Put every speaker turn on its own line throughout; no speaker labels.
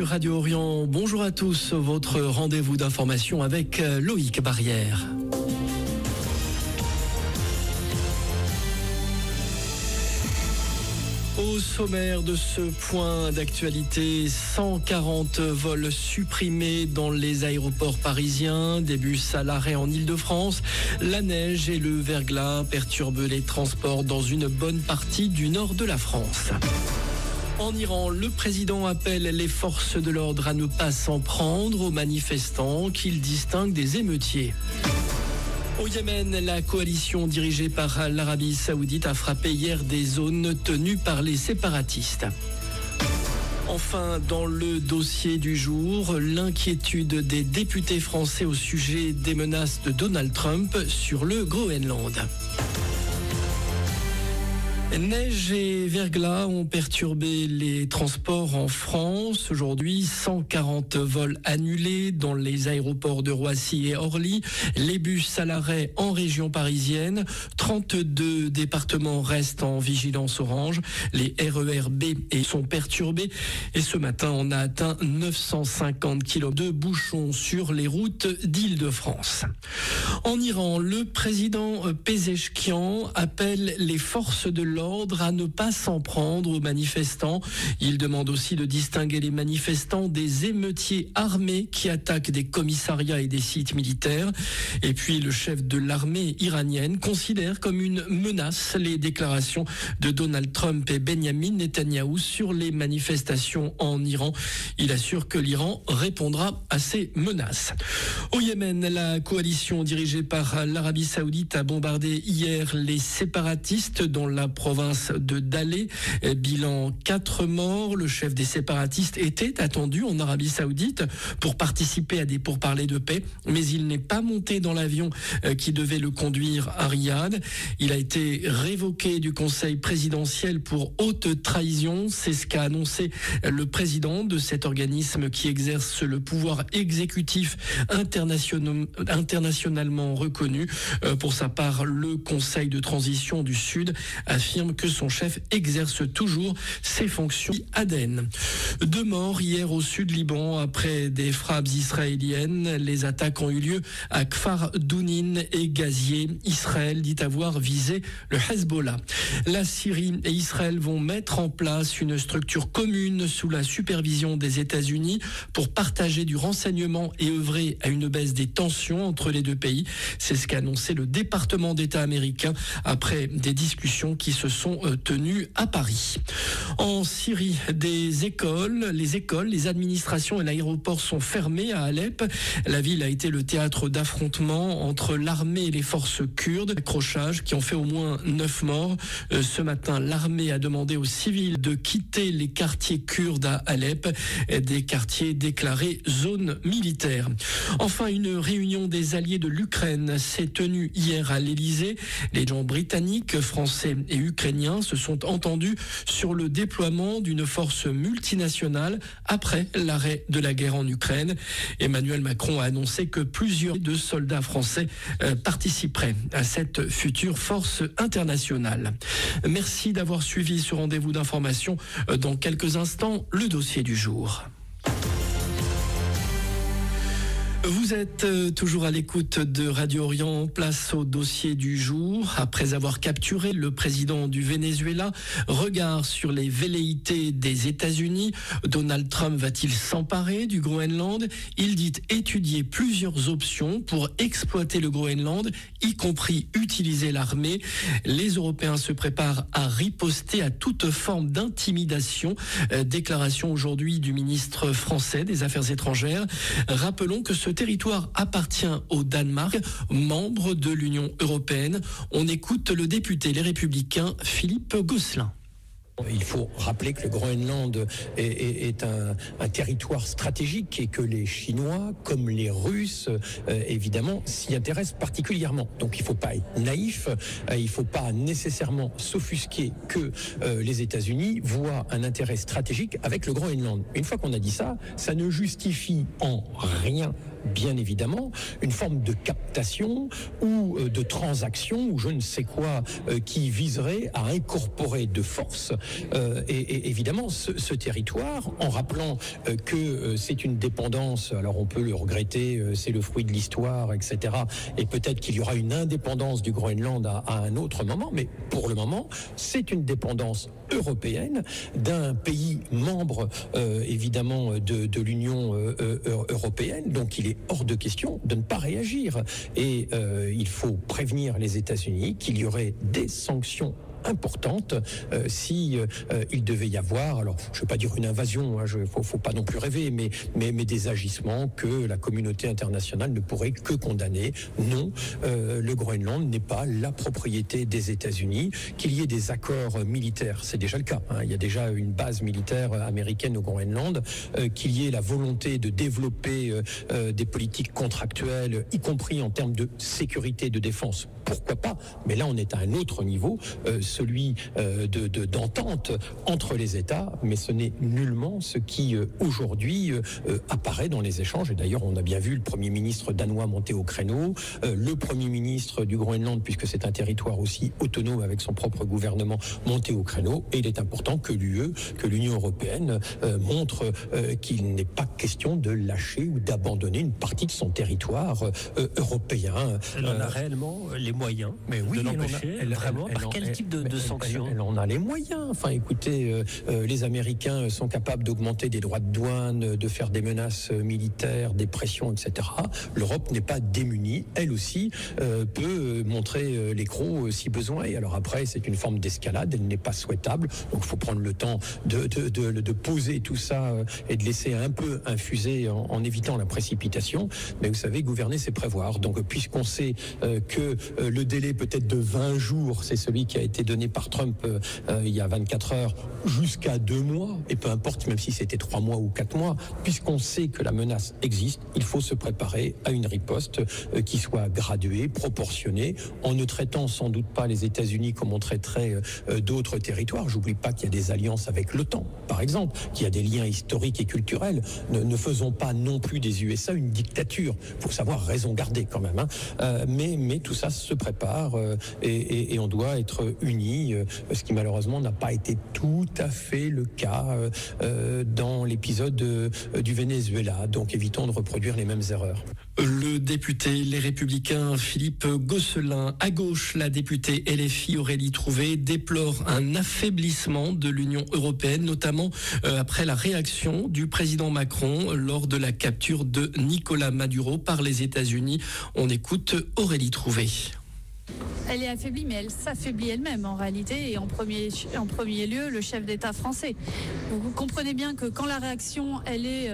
sur Radio Orient. Bonjour à tous, votre rendez-vous d'information avec Loïc Barrière. Au sommaire de ce point d'actualité, 140 vols supprimés dans les aéroports parisiens, des bus à l'arrêt en Île-de-France. La neige et le verglas perturbent les transports dans une bonne partie du nord de la France. En Iran, le président appelle les forces de l'ordre à ne pas s'en prendre aux manifestants qu'il distingue des émeutiers. Au Yémen, la coalition dirigée par l'Arabie Saoudite a frappé hier des zones tenues par les séparatistes. Enfin, dans le dossier du jour, l'inquiétude des députés français au sujet des menaces de Donald Trump sur le Groenland. Neige et verglas ont perturbé les transports en France. Aujourd'hui, 140 vols annulés dans les aéroports de Roissy et Orly. Les bus à l'arrêt en région parisienne. 32 départements restent en vigilance orange. Les RER B sont perturbés. Et ce matin, on a atteint 950 km de bouchons sur les routes d'Île-de-France. En Iran, le président Pezeshkian appelle les forces de l'ordre à ne pas s'en prendre aux manifestants. Il demande aussi de distinguer les manifestants des émeutiers armés qui attaquent des commissariats et des sites militaires. Et puis le chef de l'armée iranienne considère comme une menace les déclarations de Donald Trump et Benjamin Netanyahou sur les manifestations en Iran. Il assure que l'Iran répondra à ces menaces. Au Yémen, la coalition dirigée par l'Arabie Saoudite a bombardé hier les séparatistes dans la province de Dalé. Bilan 4 morts. Le chef des séparatistes était attendu en Arabie Saoudite pour participer à des pourparlers de paix, mais il n'est pas monté dans l'avion qui devait le conduire à Riyad. Il a été révoqué du conseil présidentiel pour haute trahison. C'est ce qu'a annoncé le président de cet organisme qui exerce le pouvoir exécutif internationalement reconnu. Pour sa part, le conseil de transition du Sud affirme que son chef exerce toujours ses fonctions ADN. 2 morts hier au sud Liban après des frappes israéliennes. Les attaques ont eu lieu à Kfar Dounin et Gazier. Israël dit avoir visé le Hezbollah. La Syrie et Israël vont mettre en place une structure commune sous la supervision des États-Unis pour partager du renseignement et œuvrer à une baisse des tensions entre les deux pays. C'est ce qu'a annoncé le département d'État américain après des discussions qui se sont tenues à Paris. En Syrie, les écoles, les administrations et l'aéroport sont fermés à Alep. La ville a été le théâtre d'affrontements entre l'armée et les forces kurdes, accrochages qui ont fait au moins 9 morts. Ce matin, l'armée a demandé aux civils de quitter les quartiers kurdes à Alep, des quartiers déclarés zone militaire. Enfin, une réunion des alliés de l'Ukraine s'est tenue hier à l'Élysée. Les gens britanniques, français et ukrainiens se sont entendus sur le déploiement d'une force multinationale après l'arrêt de la guerre en Ukraine. Emmanuel Macron a annoncé que plusieurs de soldats français participeraient à cette future force internationale. Merci d'avoir suivi ce rendez-vous d'information. Dans quelques instants, le dossier du jour. Vous êtes toujours à l'écoute de Radio Orient, place au dossier du jour. Après avoir capturé le président du Venezuela, regard sur les velléités des États-Unis. Donald Trump va-t-il s'emparer du Groenland? Il dit étudier plusieurs options pour exploiter le Groenland, y compris utiliser l'armée. Les Européens se préparent à riposter à toute forme d'intimidation. Déclaration aujourd'hui du ministre français des Affaires étrangères. Rappelons que ce territoire appartient au Danemark, membre de l'Union européenne. On écoute le député Les Républicains Philippe Gosselin.
Il faut rappeler que le Groenland est un territoire stratégique et que les Chinois, comme les Russes, évidemment, s'y intéressent particulièrement. Donc il ne faut pas être naïf, il ne faut pas nécessairement s'offusquer que les États-Unis voient un intérêt stratégique avec le Groenland. Une fois qu'on a dit ça, ça ne justifie en rien bien évidemment une forme de captation ou de transaction ou je ne sais quoi qui viserait à incorporer de force et évidemment ce territoire, en rappelant que c'est une dépendance, alors on peut le regretter, c'est le fruit de l'histoire, etc. Et peut-être qu'il y aura une indépendance du Groenland à un autre moment, mais pour le moment, c'est une dépendance européenne d'un pays membre évidemment de l'Union européenne, donc il est hors de question de ne pas réagir et il faut prévenir les États-Unis qu'il y aurait des sanctions importante si il devait y avoir, alors je ne veux pas dire une invasion, faut pas non plus rêver, mais des agissements que la communauté internationale ne pourrait que condamner. Non, le Groenland n'est pas la propriété des États-Unis. Qu'il y ait des accords militaires, c'est déjà le cas. Il y a déjà une base militaire américaine au Groenland. Qu'il y ait la volonté de développer des politiques contractuelles, y compris en termes de sécurité, de défense. Pourquoi pas? Mais là, on est à un autre niveau, celui d'entente entre les États, mais ce n'est nullement ce qui aujourd'hui apparaît dans les échanges. Et d'ailleurs, on a bien vu le Premier ministre danois monter au créneau, le Premier ministre du Groenland, puisque c'est un territoire aussi autonome avec son propre gouvernement, monter au créneau. Et il est important que l'Union européenne montre qu'il n'est pas question de lâcher ou d'abandonner une partie de son territoire européen.
Elle en a réellement les moyens de l'empêcher, vraiment? Par quel type de sanctions?
Elle en a les moyens. Enfin, écoutez, les Américains sont capables d'augmenter des droits de douane, de faire des menaces militaires, des pressions, etc. L'Europe n'est pas démunie. Elle aussi peut montrer les crocs si besoin. Et alors après, c'est une forme d'escalade. Elle n'est pas souhaitable. Donc, il faut prendre le temps de poser tout ça et de laisser un peu infuser en évitant la précipitation. Mais vous savez, gouverner, c'est prévoir. Donc, puisqu'on sait que le délai peut-être de 20 jours, c'est celui qui a été donné par Trump il y a 24 heures, jusqu'à 2 mois, et peu importe, même si c'était 3 mois ou 4 mois, puisqu'on sait que la menace existe, il faut se préparer à une riposte qui soit graduée, proportionnée, en ne traitant sans doute pas les États-Unis comme on traiterait d'autres territoires. J'oublie pas qu'il y a des alliances avec l'OTAN, par exemple, qu'il y a des liens historiques et culturels. Ne faisons pas non plus des USA une dictature. Il faut savoir raison garder quand même. Mais tout ça se prépare et on doit être unis, ce qui malheureusement n'a pas été tout à fait le cas dans l'épisode du Venezuela. Donc évitons de reproduire les mêmes erreurs.
Le député Les Républicains Philippe Gosselin, à gauche, la députée LFI Aurélie Trouvé déplore un affaiblissement de l'Union européenne, notamment après la réaction du président Macron lors de la capture de Nicolás Maduro par les États-Unis. On écoute Aurélie Trouvé.
Elle est affaiblie, mais elle s'affaiblit elle-même en réalité, et en premier lieu le chef d'État français. Vous comprenez bien que quand la réaction, elle est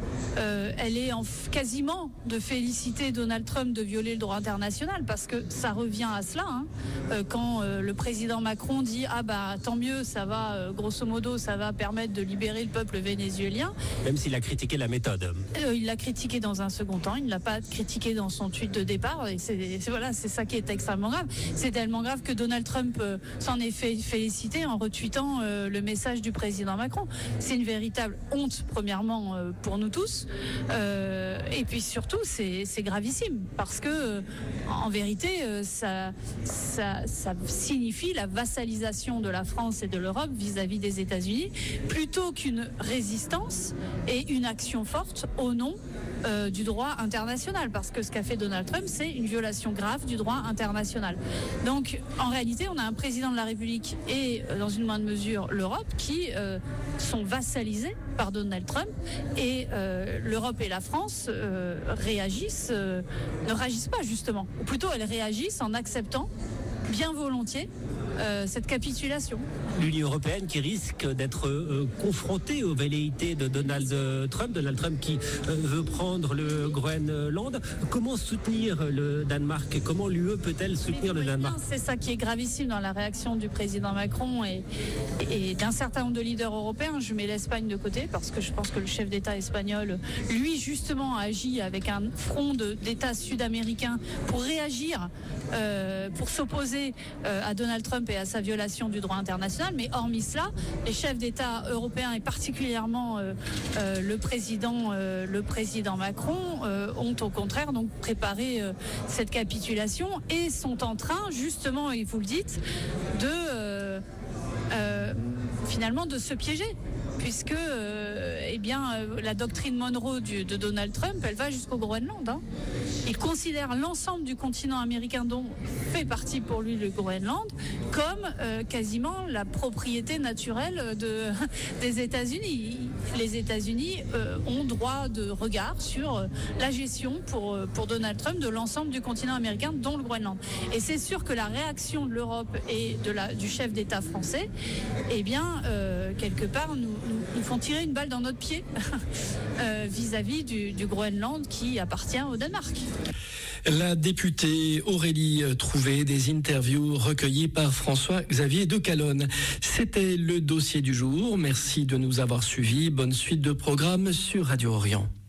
quasiment de féliciter Donald Trump de violer le droit international, parce que ça revient à cela. Quand le président Macron dit tant mieux, ça va grosso modo, ça va permettre de libérer le peuple vénézuélien.
Même s'il a critiqué la méthode.
Il l'a critiqué dans un second temps, il ne l'a pas critiqué dans son tweet de départ, et c'est ça qui est extrêmement grave. C'est tellement grave que Donald Trump s'en est fait féliciter en retweetant le message du président Macron. C'est une véritable honte, premièrement, pour nous tous. Et puis surtout, c'est gravissime, parce que en vérité, ça signifie la vassalisation de la France et de l'Europe vis-à-vis des États-Unis, plutôt qu'une résistance et une action forte au nom du droit international, parce que ce qu'a fait Donald Trump, c'est une violation grave du droit international. Donc, en réalité, on a un président de la République et, dans une moindre mesure, l'Europe, qui sont vassalisés par Donald Trump, et l'Europe et la France ne réagissent pas, justement. Ou plutôt, elles réagissent en acceptant bien volontiers cette capitulation.
L'Union européenne qui risque d'être confrontée aux velléités de Donald Trump qui veut prendre le Groenland. Comment soutenir le Danemark? Comment l'UE peut-elle soutenir le Danemark?
C'est ça qui est gravissime dans la réaction du président Macron et d'un certain nombre de leaders européens. Je mets l'Espagne de côté, parce que je pense que le chef d'État espagnol, lui, justement, agit avec un front d'États sud-américains pour réagir, pour s'opposer à Donald Trump Trump et à sa violation du droit international. Mais hormis cela, les chefs d'État européens et particulièrement le président Macron ont au contraire donc préparé cette capitulation et sont en train justement, et vous le dites, finalement de se piéger. Puisque la doctrine Monroe de Donald Trump, elle va jusqu'au Groenland. Il considère l'ensemble du continent américain dont fait partie pour lui le Groenland comme quasiment la propriété naturelle des États-Unis. Les États-Unis ont droit de regard sur la gestion pour Donald Trump de l'ensemble du continent américain, dont le Groenland. Et c'est sûr que la réaction de l'Europe et du chef d'État français, quelque part, nous font tirer une balle dans notre pied vis-à-vis du Groenland qui appartient au Danemark.
La députée Aurélie Trouvé, des interviews recueillies par François-Xavier de Calonne. C'était le dossier du jour. Merci de nous avoir suivis. Bonne suite de programme sur Radio Orient.